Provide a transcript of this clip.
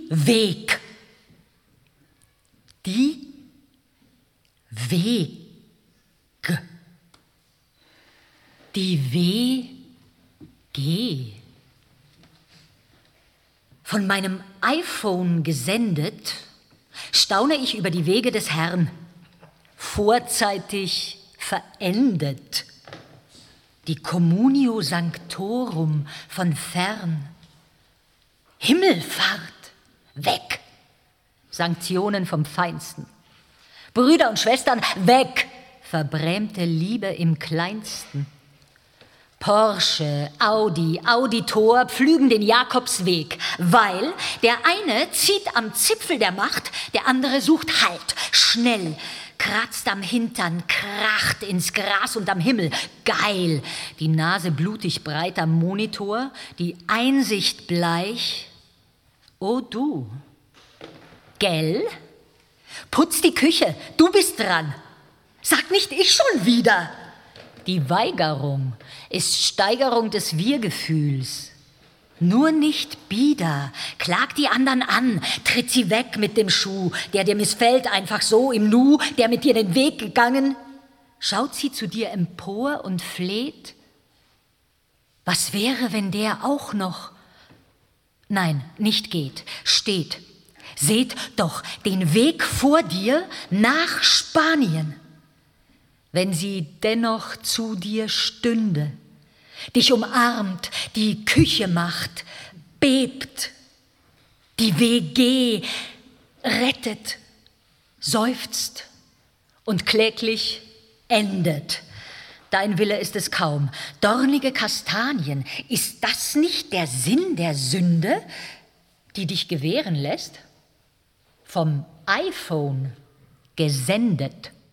Weg. Die Wege. Die WG. Von meinem iPhone gesendet, staune ich über die Wege des Herrn, vorzeitig verendet. Die Communio Sanctorum von fern. Himmelfahrt, weg. Sanktionen vom Feinsten. Brüder und Schwestern, weg. Verbrämte Liebe im Kleinsten. Porsche, Audi, Auditor pflügen den Jakobsweg, weil der eine zieht am Zipfel der Macht, der andere sucht Halt, schnell, kratzt am Hintern, kracht ins Gras und am Himmel, geil, die Nase blutig breit am Monitor, die Einsicht bleich. Oh du, gell? Putz die Küche, du bist dran. Sag nicht ich schon wieder. Die Weigerung ist Steigerung des Wir-Gefühls. Nur nicht bieder, klag die anderen an, tritt sie weg mit dem Schuh, der dir missfällt einfach so im Nu, der mit dir den Weg gegangen. Schaut sie zu dir empor und fleht? Was wäre, wenn der auch noch, nein, nicht geht, steht? Seht doch den Weg vor dir nach Spanien. Wenn sie dennoch zu dir stünde, dich umarmt, die Küche macht, bebt, die WG rettet, seufzt und kläglich endet. Dein Wille ist es kaum. Dornige Kastanien, ist das nicht der Sinn der Sünde, die dich gewähren lässt? Vom iPhone gesendet.